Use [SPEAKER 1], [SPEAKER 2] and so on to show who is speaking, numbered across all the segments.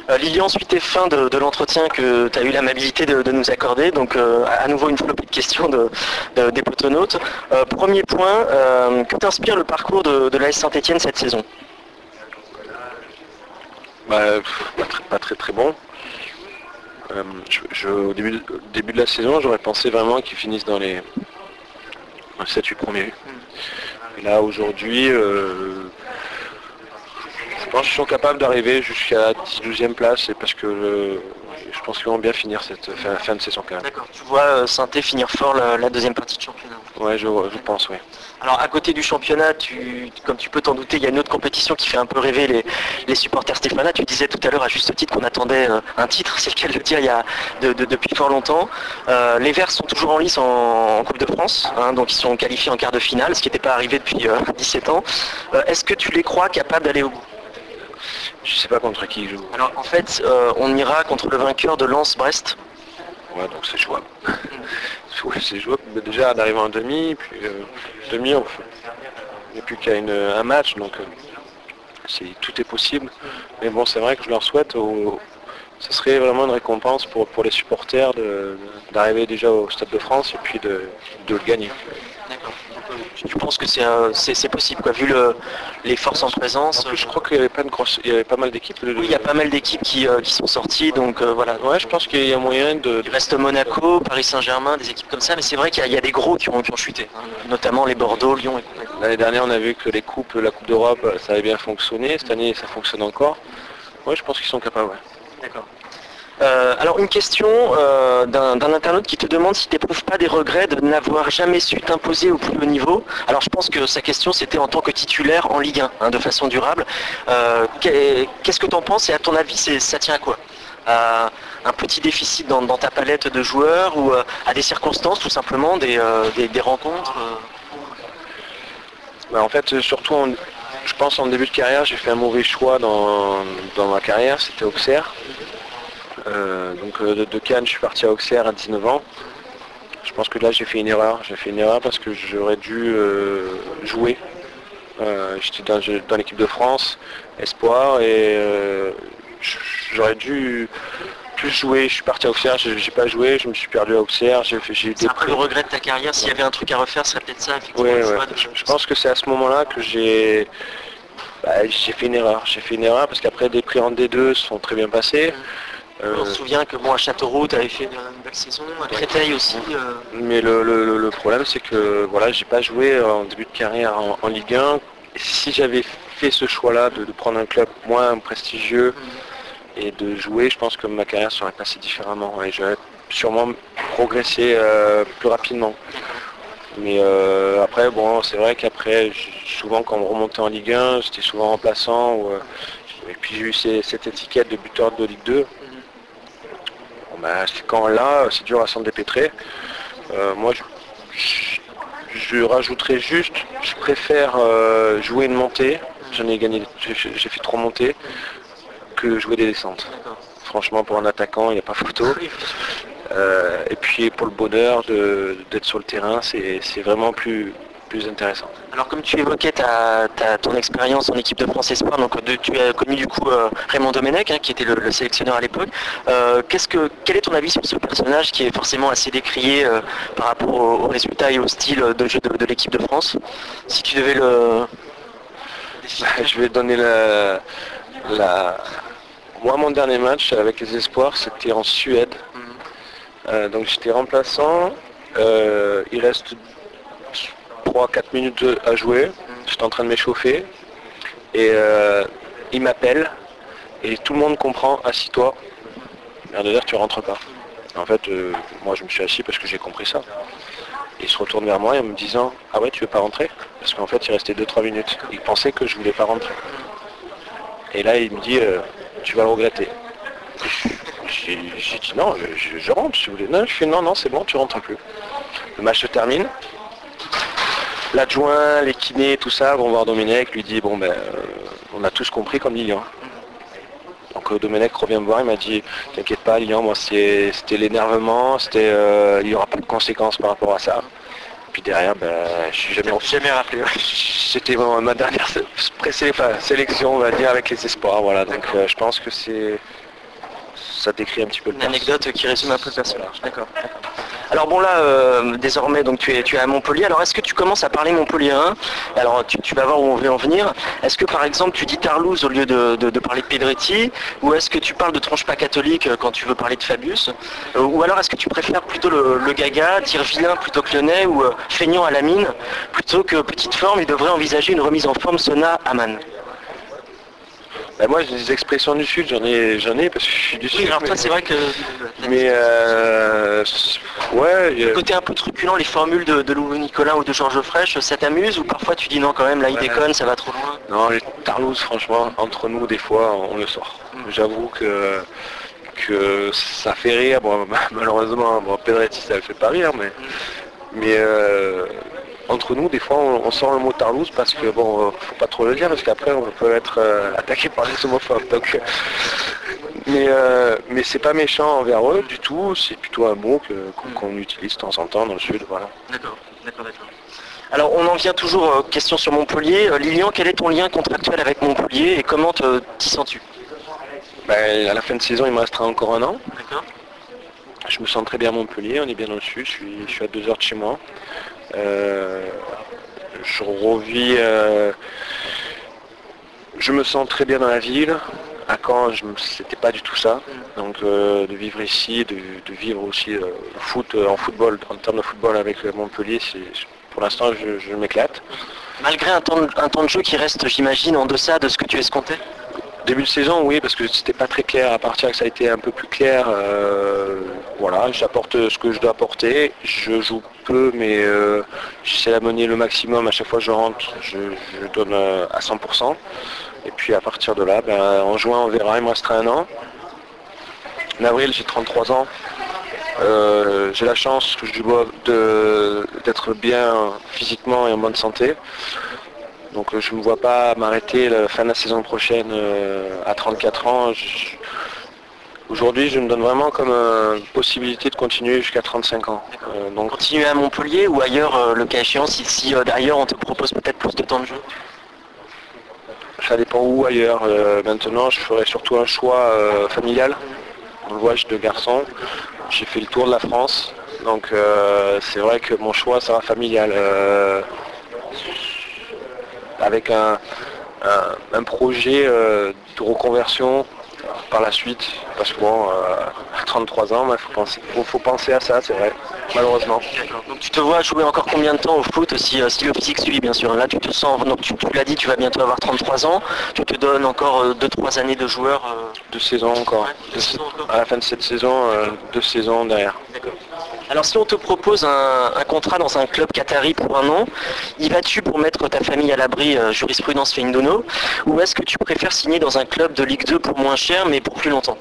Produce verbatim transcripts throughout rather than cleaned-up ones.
[SPEAKER 1] Euh, Lilian, suite et fin de, de l'entretien que tu as eu l'amabilité de, de nous accorder, donc euh, à nouveau une flopée de questions de, de- des potonautes. Euh, premier point, euh, que t'inspire le parcours de, de l'A S Saint-Etienne cette saison?
[SPEAKER 2] Bah, pff, pas, très, pas très très bon. Euh, je, je- au début, au début de la saison, j'aurais pensé vraiment qu'ils finissent dans les sept huit premiers. Et là aujourd'hui, euh, je pense qu'ils sont capables d'arriver jusqu'à la dix douzième place, et parce que euh, je pense qu'ils vont bien finir cette fin, fin de saison quand même.
[SPEAKER 1] D'accord, tu vois euh, Saint-Étienne finir fort la, la deuxième partie de championnat.
[SPEAKER 2] Ouais, je, je pense, oui.
[SPEAKER 1] Alors à côté du championnat, tu, comme tu peux t'en douter, il y a une autre compétition qui fait un peu rêver les, les supporters stéphanois. Tu disais tout à l'heure à juste titre qu'on attendait euh, un titre, c'est le cas de le dire il y a de- de- depuis fort longtemps. Euh, les Verts sont toujours en lice en, en Coupe de France, hein, donc ils sont qualifiés en quart de finale, ce qui n'était pas arrivé depuis euh, dix-sept ans. Euh, Est-ce que tu les crois capables d'aller au bout?
[SPEAKER 2] Je sais pas contre qui ils jouent.
[SPEAKER 1] Alors en fait, euh, on ira contre le vainqueur de Lens-Brest.
[SPEAKER 2] Ouais, donc c'est jouable. Ouais, c'est jouable. Mais déjà d'arriver en demi, puis euh, demi, on fait- il n'y a plus qu'à une- un match, donc euh, c'est, tout est possible. Mais bon, c'est vrai que je leur souhaite, au- ce serait vraiment une récompense pour, pour les supporters de- d'arriver déjà au Stade de France et puis de, de le gagner.
[SPEAKER 1] D'accord. Tu penses que c'est euh, c'est- c'est possible, quoi, vu le- les forces en présence?
[SPEAKER 2] En plus, je crois qu'il y avait pas, une grosse, il y avait pas mal d'équipes.
[SPEAKER 1] Oui, il y a pas mal d'équipes qui, euh, qui sont sorties, donc euh, voilà.
[SPEAKER 2] Ouais, je pense qu'il y a moyen de...
[SPEAKER 1] Il reste Monaco, Paris Saint-Germain, des équipes comme ça, mais c'est vrai qu'il y, a il y a des gros qui ont, qui ont chuté, hein, notamment les Bordeaux, Lyon et compagnie.
[SPEAKER 2] L'année dernière, on a vu que les coupes, la Coupe d'Europe, ça avait bien fonctionné. Cette année, ça fonctionne encore. Ouais, je pense qu'ils sont capables, ouais.
[SPEAKER 1] D'accord. Euh, alors une question euh, d'un d'un internaute qui te demande si tu n'éprouves pas des regrets de n'avoir jamais su t'imposer au plus haut niveau. Alors je pense que sa question c'était en tant que titulaire en Ligue un, hein, de façon durable. Euh, qu'est- Qu'est-ce que tu en penses et à ton avis c'est- ça tient à quoi? À un petit déficit dans, dans ta palette de joueurs ou euh, à des circonstances tout simplement, des, euh, des, des rencontres euh
[SPEAKER 2] Bah, en fait, surtout, en- je pense en début de carrière, j'ai fait un mauvais choix dans, dans ma carrière, c'était Auxerre. Euh, donc euh, de, de Cannes, je suis parti à Auxerre à dix-neuf ans. Je pense que là, j'ai fait une erreur. J'ai fait une erreur parce que j'aurais dû euh, jouer. Euh, J'étais dans, dans l'équipe de France, espoir, et euh, j'aurais dû plus jouer. Je suis parti à Auxerre, j'ai j'ai pas joué, je me suis perdu à Auxerre, j'ai fait- j'ai eu
[SPEAKER 1] C'est
[SPEAKER 2] des
[SPEAKER 1] un peu le regret de ta carrière, s'il y avait un truc à refaire, ce serait peut-être ça, effectivement,
[SPEAKER 2] Ouais,
[SPEAKER 1] le
[SPEAKER 2] ouais.
[SPEAKER 1] choix de-
[SPEAKER 2] Je, je pense que c'est à ce moment-là que j'ai bah, j'ai fait une erreur. J'ai fait une erreur parce qu'après des prix en D deux se sont très bien passés. Euh,
[SPEAKER 1] On se souvient que bon, à Châteauroux, tu avais fait une, une belle saison, à Créteil aussi. euh,
[SPEAKER 2] mais le, le- le problème c'est que voilà, j'ai pas joué en début de carrière en, en Ligue un. Et si j'avais fait ce choix-là de, de prendre un club moins prestigieux et de jouer, je pense que ma carrière serait passée différemment et j'aurais sûrement progressé euh, plus rapidement. Mais euh, après, bon, c'est vrai qu'après, j- souvent quand on remontait en Ligue un, j'étais souvent remplaçant. Ou, euh, et puis j'ai eu ces- cette étiquette de buteur de Ligue deux. Bon, ben, c'est- quand là, c'est dur à s'en dépêtrer. Euh, moi, je, je- je rajouterais juste, je préfère euh, jouer une montée. J'en ai gagné, j'ai j'ai fait trop montées que jouer des descentes. Franchement, pour un attaquant, il n'y a pas photo. Euh, et puis pour le bonheur de- d'être sur le terrain, c'est c'est vraiment plus, plus intéressant.
[SPEAKER 1] Alors comme tu évoquais ta, ta- ton expérience en équipe de France Espoir, donc de- tu as connu du coup euh, Raymond Domenech, hein, qui était le, le sélectionneur à l'époque. Euh, qu'est-ce que, quel est ton avis sur ce personnage qui est forcément assez décrié euh, par rapport aux, aux résultats et au style de jeu de, de l'équipe de France? Si tu devais le...
[SPEAKER 2] Je vais donner la, la... Moi, mon dernier match avec les Espoirs, c'était en Suède. Euh, donc j'étais remplaçant. Euh, il reste trois quatre minutes à jouer. J'étais en train de m'échauffer. Et euh, il m'appelle. Et tout le monde comprend, assis-toi. Merde de dire, tu rentres pas. En fait, euh, moi je me suis assis parce que j'ai compris ça. Et il se retourne vers moi en me disant, ah ouais, tu veux pas rentrer? Parce qu'en fait, il restait deux trois minutes. Il pensait que je voulais pas rentrer. Et là, il me dit, euh, tu vas le regretter. J'ai j'ai dit non, je, je rentre si vous voulez. Non, je fais non, non, c'est bon, tu rentres plus. Le match se termine. L'adjoint, les kinés, tout ça vont voir Domenech, lui dit bon ben euh, on a tous compris comme Lilian. Donc euh, Domenech revient me voir, il m'a dit t'inquiète pas Lilian, moi c'est- c'était l'énervement, c'était euh, il n'y aura pas de conséquences par rapport à ça. Puis derrière, ben, je suis jamais,
[SPEAKER 1] Jamais rappelé. ouais.
[SPEAKER 2] c'était vraiment ma dernière sé- pré- enfin, sélection, on va dire, avec les espoirs. Voilà. Donc euh, je pense que c'est ça décrit un petit peu le
[SPEAKER 1] Une
[SPEAKER 2] perso.
[SPEAKER 1] anecdote qui résume un peu le personnage. D'accord. Alors bon là, euh, désormais donc tu es, tu es à Montpellier. Alors est-ce que tu commences à parler montpelliérain? Alors tu, tu vas voir où on veut en venir. Est-ce que par exemple tu dis Tarlouse au lieu de, de- de parler de Pedretti? Ou est-ce que tu parles de tronche pas catholique quand tu veux parler de Fabius? Euh, Ou alors est-ce que tu préfères plutôt le, le gaga, dire vilain plutôt que lyonnais, ou euh, feignant à la mine plutôt que petite forme, il devrait envisager une remise en forme Sona Aman?
[SPEAKER 2] Ben moi, j'ai des expressions du Sud, j'en ai, j'en ai parce que je suis du
[SPEAKER 1] Oui,
[SPEAKER 2] Sud.
[SPEAKER 1] alors toi
[SPEAKER 2] mais
[SPEAKER 1] c'est vrai que
[SPEAKER 2] mais, euh, ouais, il y
[SPEAKER 1] le
[SPEAKER 2] a-
[SPEAKER 1] côté un peu truculent, les formules de, de Louis Nicolas ou de Georges Frêche, ça t'amuse ou parfois tu dis non quand même, là il
[SPEAKER 2] Ouais.
[SPEAKER 1] déconne, ça va trop loin?
[SPEAKER 2] non, les Tarlouse, franchement, entre nous, des fois, on le sort. J'avoue que, que ça fait rire. Bon, malheureusement, bon, Pedretti, ça le fait pas rire, mais, mais euh, entre nous, des fois, on, on sort le mot Tarlouse parce que, bon, euh, faut pas trop le dire, parce qu'après, on peut être euh, attaqué par des homophobes. Donc, euh, mais euh, mais c'est pas méchant envers eux du tout, c'est plutôt un mot que- qu'on qu'on utilise de temps en temps dans le Sud, voilà.
[SPEAKER 1] D'accord, d'accord, d'accord. Alors on en vient toujours euh, question sur Montpellier. Euh, Lilian, quel est ton lien contractuel avec Montpellier et comment te- t'y sens-tu?
[SPEAKER 2] Ben, à la fin de saison, il me restera encore un an.
[SPEAKER 1] D'accord.
[SPEAKER 2] Je me sens très bien à Montpellier, on est bien dans le Sud, je suis, je suis à deux heures de chez moi. Euh, je revis, euh, je me sens très bien dans la ville. À Caen, je me- c'était pas du tout ça. Donc euh, de vivre ici, de, de vivre aussi euh, le foot euh, en football, en termes de football avec euh, Montpellier, c'est, pour l'instant je, je m'éclate.
[SPEAKER 1] Malgré un temps, de, un temps de jeu qui reste, j'imagine, en deçà de ce que tu escomptais?
[SPEAKER 2] Début de saison, oui, parce que c'était pas très clair. À partir que ça a été un peu plus clair, euh, voilà, j'apporte ce que je dois apporter. Je joue peu, mais euh, j'essaie d'amener le maximum. À chaque fois que je rentre, je, je donne euh, à cent pour cent. Et puis à partir de là, ben, en juin, on verra. Il me restera un an. En avril, j'ai trente-trois ans. Euh, j'ai la chance que je dois de- d'être bien physiquement et en bonne santé. Donc euh, je ne me vois pas m'arrêter la fin de la saison prochaine euh, à trente-quatre ans. Je- Aujourd'hui, je me donne vraiment comme euh, possibilité de continuer jusqu'à trente-cinq ans. Euh, donc
[SPEAKER 1] Continuer à Montpellier ou ailleurs, euh, le cas échéant, si, si euh, d'ailleurs on te propose peut-être plus de temps de jeu?
[SPEAKER 2] ça dépend où ailleurs. Euh, maintenant, je ferai surtout un choix euh, familial. On le voit, j'ai deux garçons. J'ai fait le tour de la France. Donc euh, c'est vrai que mon choix sera familial. Euh, avec un, un- un projet euh, de reconversion par la suite. Parce que bon, euh, à trente-trois ans, il faut penser, faut, faut penser à ça, c'est vrai, malheureusement.
[SPEAKER 1] Donc tu te vois jouer encore combien de temps au foot si, euh, si le physique suit, bien sûr. Là tu te sens, donc tu, tu l'as dit, tu vas bientôt avoir trente-trois ans, tu te donnes encore deux trois années de joueur. euh,
[SPEAKER 2] Deux saisons encore.
[SPEAKER 1] Ouais, deux
[SPEAKER 2] Deux-
[SPEAKER 1] saisons encore.
[SPEAKER 2] À la fin de cette saison, euh, deux saisons derrière.
[SPEAKER 1] Alors si on te propose un, un contrat dans un club qatari pour un an, y vas-tu pour mettre ta famille à l'abri, euh, jurisprudence Feindono, ou est-ce que tu préfères signer dans un club de Ligue deux pour moins cher mais pour plus longtemps?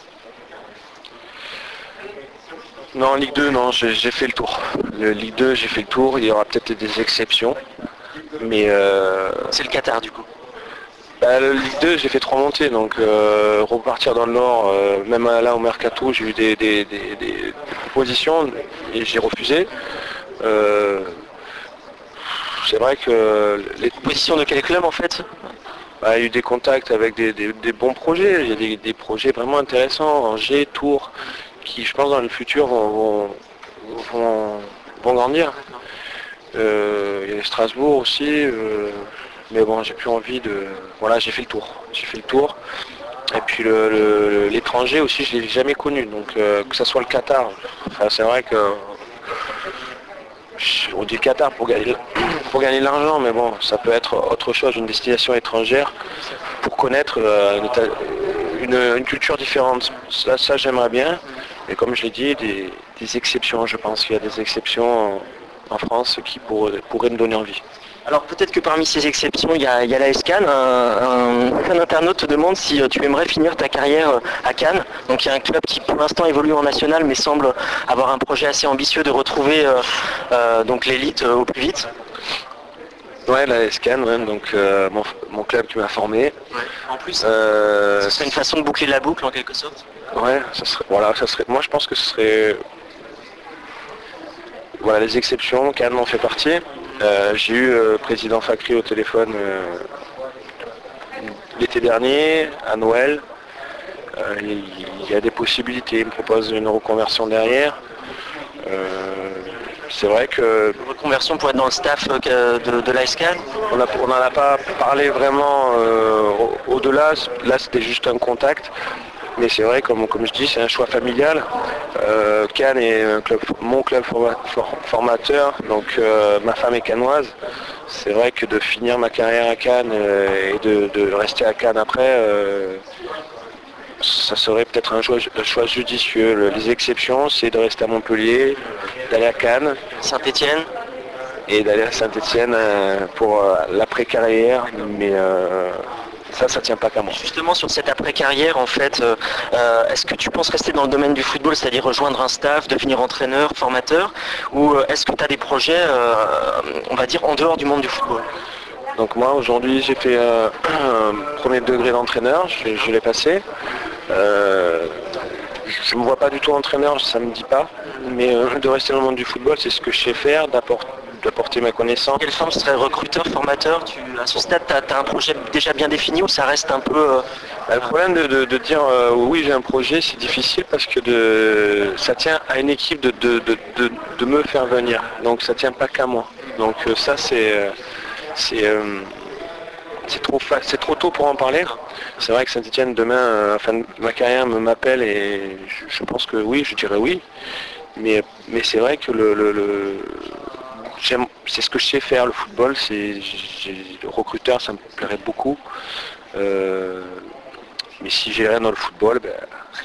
[SPEAKER 2] Non, en Ligue deux, non, j'ai j'ai fait le tour. Le Ligue deux, j'ai fait le tour. Il y aura peut-être des exceptions. Mais euh,
[SPEAKER 1] C'est le Qatar du coup.
[SPEAKER 2] bah, le Ligue deux, j'ai fait trois montées. Donc euh, repartir dans le Nord, euh, même là au Mercato, j'ai eu des, des- des- des- des propositions et j'ai refusé. Euh, c'est vrai que les,
[SPEAKER 1] Position de quel club en fait?
[SPEAKER 2] bah, il y a eu des contacts avec des, des- des bons projets. Il y a des, des projets vraiment intéressants, Angers, Tours, qui je pense dans le futur vont, vont, vont- vont grandir. Euh, il y a Strasbourg aussi, euh, mais bon, j'ai plus envie de. Voilà, j'ai fait le tour. J'ai fait le tour. Et puis le- le- l'étranger aussi, je l'ai jamais connu. Donc euh, que ce soit le Qatar, enfin, c'est vrai que on dit le Qatar pour gagner, pour gagner de l'argent, mais bon, ça peut être autre chose, une destination étrangère pour connaître euh, une, état- une- une culture différente. Ça, ça, j'aimerais bien. Et comme je l'ai dit, des, des exceptions. Je pense qu'il y a des exceptions en, en France qui pourraient, pourraient me donner envie.
[SPEAKER 1] Alors peut-être que parmi ces exceptions, il y a, il y a la S Cannes. Un, un- un internaute te demande si euh, tu aimerais finir ta carrière euh, à Cannes. Donc il y a un club qui pour l'instant évolue en national mais semble avoir un projet assez ambitieux de retrouver euh, euh, donc l'élite euh, au plus vite.
[SPEAKER 2] Ouais, la S C A N, ouais, donc euh, mon, mon club qui m'a formé.
[SPEAKER 1] En plus,
[SPEAKER 2] Euh,
[SPEAKER 1] ce serait une façon de boucler la boucle en quelque sorte.
[SPEAKER 2] Ouais, ça serait, voilà, ça serait. Moi, je pense que ce serait. Voilà, les exceptions, Cannes en fait partie. Euh, j'ai eu euh, le président Fakri au téléphone euh, l'été dernier, à Noël. Euh, il y a des possibilités, il me propose une reconversion derrière. Euh, c'est vrai que...
[SPEAKER 1] Reconversion pour être dans le staff euh, de, de l'A S Cannes.
[SPEAKER 2] On n'en a pas parlé vraiment euh, au-delà, là c'était juste un contact. Mais c'est vrai, comme, comme je dis, c'est un choix familial. Euh, Cannes est un club, mon club formateur, donc euh, ma femme est cannoise. C'est vrai que de finir ma carrière à Cannes euh, et de, de rester à Cannes après, euh, ça serait peut-être un choix, un choix judicieux. Le- les exceptions, c'est de rester à Montpellier, d'aller à Cannes
[SPEAKER 1] Saint-Étienne.
[SPEAKER 2] et d'aller à Saint-Étienne pour euh, l'après-carrière. Mais euh, ça, ça tient pas qu'à moi.
[SPEAKER 1] Justement sur cette après-carrière, en fait, euh, euh, est-ce que tu penses rester dans le domaine du football, c'est-à-dire rejoindre un staff, devenir entraîneur, formateur, ou euh, est-ce que tu as des projets, euh, on va dire, en dehors du monde du football?
[SPEAKER 2] Donc moi aujourd'hui j'ai fait euh, un premier degré d'entraîneur, je, je l'ai passé. Euh, je ne me vois pas du tout entraîneur, ça ne me dit pas. Mais euh, de rester dans le monde du football, c'est ce que je sais faire, d'apport- d'apporter ma connaissance.
[SPEAKER 1] Quelle forme serait recruteur, formateur? Tu, à ce stade, tu as, un projet déjà bien défini ou ça reste un peu... euh,
[SPEAKER 2] Le problème de, de- de dire euh, oui j'ai un projet, c'est difficile parce que de, ça tient à une équipe de, de- de- de- de me faire venir. Donc ça tient pas qu'à moi. Donc euh, ça c'est euh, c'est euh, c'est trop fa- c'est trop tôt pour en parler. C'est vrai que Saint-Étienne demain, euh, à la fin de ma carrière, me m'appelle et je, je pense que oui, je dirais oui. Mais, mais c'est vrai que le, le- le- j'aime- c'est ce que je sais faire, le football, c'est j'ai- le recruteur, ça me plairait beaucoup. Euh, mais si j'ai rien dans le football, ben,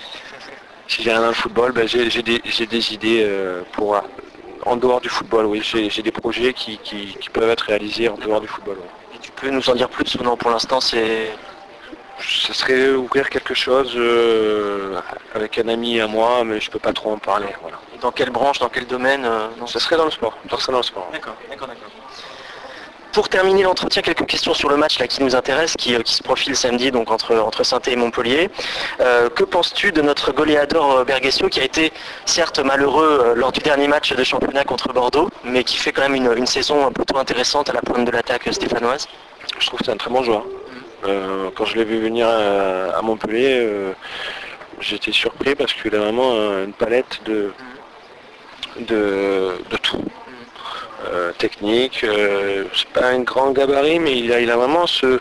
[SPEAKER 2] si j'ai rien dans le football, ben, j'ai j'ai des, j'ai des idées euh, pour en dehors du football. Oui, j'ai j'ai des projets qui, qui- qui peuvent être réalisés en dehors du football. Oui.
[SPEAKER 1] et tu peux nous en dire plus ou non? Pour l'instant, c'est...
[SPEAKER 2] Ce serait ouvrir quelque chose euh, avec un ami à moi, mais je peux pas trop en parler. Voilà.
[SPEAKER 1] Dans quelle branche, dans quel domaine euh, non.
[SPEAKER 2] Ça serait dans le sport. Ça serait dans le sport.
[SPEAKER 1] D'accord, d'accord, d'accord. Pour terminer l'entretien, quelques questions sur le match là, qui nous intéresse, qui, euh, qui se profile samedi donc entre, entre Saint-Étienne et Montpellier. Euh, que penses-tu de notre goléador euh, Bergessio qui a été certes malheureux euh, lors du dernier match de championnat contre Bordeaux, mais qui fait quand même une, une saison plutôt intéressante à la pointe de l'attaque stéphanoise?
[SPEAKER 2] Je trouve que c'est un très bon joueur. Euh, quand je l'ai vu venir à, à Montpellier, euh, j'étais surpris parce qu'il a vraiment euh, une palette de, de, de tout. Euh, technique, euh, c'est pas un grand gabarit, mais il a, il a vraiment ce,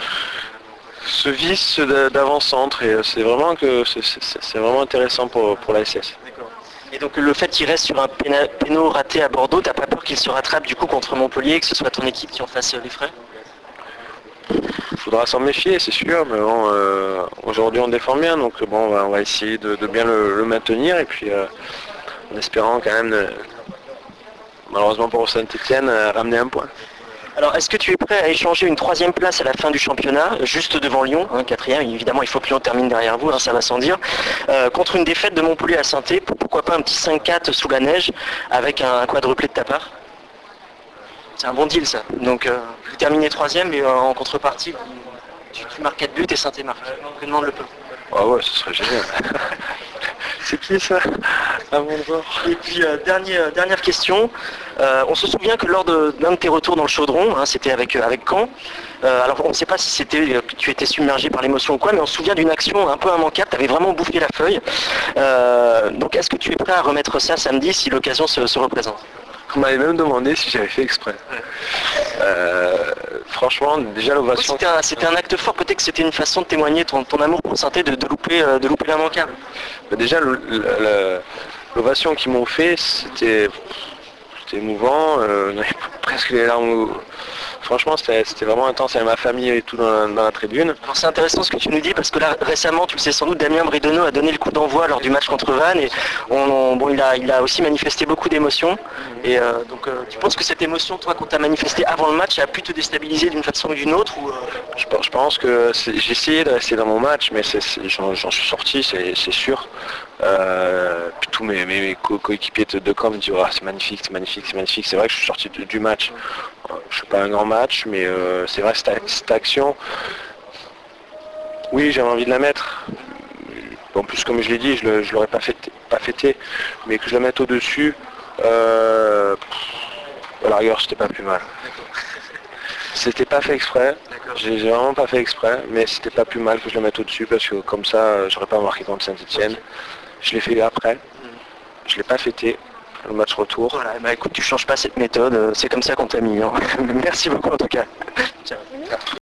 [SPEAKER 2] ce vice d'a- d'avant-centre et euh, c'est vraiment que c'est c'est- c'est vraiment intéressant pour, pour la S S.
[SPEAKER 1] D'accord. Et donc le fait qu'il reste sur un péna- péno raté à Bordeaux, t'as pas peur qu'il se rattrape du coup contre Montpellier et que ce soit ton équipe qui en fasse euh, les frais?
[SPEAKER 2] Il faudra s'en méfier, c'est sûr, mais bon, euh, aujourd'hui on défend bien, donc bon, on va, on va essayer de, de bien le, le maintenir et puis euh, en espérant quand même, euh, malheureusement pour Saint-Étienne, euh, ramener un point.
[SPEAKER 1] Alors, est-ce que tu es prêt à échanger une troisième place à la fin du championnat, juste devant Lyon, hein, quatrième, évidemment il faut que Lyon termine derrière vous, hein, ça va sans dire, euh, contre une défaite de Montpellier à Saint-Étienne, pourquoi pas un petit cinq quatre sous la neige avec un, un quadruplé de ta part? C'est un bon deal ça. Donc euh, vous terminez troisième et euh, en contrepartie, vous- tu, tu marques quatre buts et Saint-Étienne marque. Je demande le peu.
[SPEAKER 2] Ah ouais, ce serait génial. C'est qui ça? Avant de voir.
[SPEAKER 1] Et puis euh, dernier- euh, dernière question, Euh, on se souvient que lors de- d'un de, tes retours dans le chaudron, hein, c'était avec, euh, avec Caen, euh, alors on ne sait pas si c'était euh, que tu étais submergé par l'émotion ou quoi, mais on se souvient d'une action un peu immanquable, tu avais vraiment bouffé la feuille. Euh, donc est-ce que tu es prêt à remettre ça samedi si l'occasion se, se représente?
[SPEAKER 2] On m'avait même demandé si j'avais fait exprès. Euh, franchement, déjà
[SPEAKER 1] Oui,
[SPEAKER 2] l'ovation.
[SPEAKER 1] c'était un, c'était un acte fort, peut-être que c'était une façon de témoigner ton, ton amour pour Saint-Étienne, de, de louper, euh, de louper l'immanquable.
[SPEAKER 2] Bah, déjà, le- le- le- l'ovation qu'ils m'ont fait, c'était c'était émouvant. Euh, on avait presque les larmes. au- Franchement, c'était c'était vraiment intense. Il y avait ma famille et tout dans la, dans la tribune.
[SPEAKER 1] Alors c'est intéressant ce que tu nous dis parce que là récemment, tu le sais sans doute, Damien Bridonneau a donné le coup d'envoi lors du match contre Vannes et on, on- bon, il, a, il a aussi manifesté beaucoup d'émotions. Et euh, donc euh, tu penses que cette émotion, toi, qu'on t'a manifestée avant le match, a pu te déstabiliser d'une façon ou d'une autre ou, euh,
[SPEAKER 2] Je, pense- je pense que c'est- j'ai essayé de rester dans mon match, mais c'est- c'est- j'en j'en suis sorti, c'est c'est sûr. Euh, puis tous mes, mes- mes co- coéquipiers de, de com me disent oh, c'est magnifique, c'est magnifique, c'est magnifique. C'est vrai que je suis sorti de- du match. Euh, Je suis pas un grand match, mais euh, c'est vrai cette, cette action. Oui, j'avais envie de la mettre. En plus, comme je l'ai dit, je ne l'aurais pas fêté, pas fêté, mais que je la mette au-dessus, euh, à la rigueur, c'était pas plus mal. C'était pas fait exprès, j'ai j'ai vraiment pas fait exprès, mais c'était pas plus mal que je le mette au-dessus parce que comme ça, euh, j'aurais pas marqué contre Saint-Etienne. Je l'ai fait après, je l'ai pas fêté, le match retour.
[SPEAKER 1] Voilà, bah écoute, tu changes pas cette méthode, euh, c'est comme ça qu'on t'a mis. Hein. Merci beaucoup en tout cas. Ciao.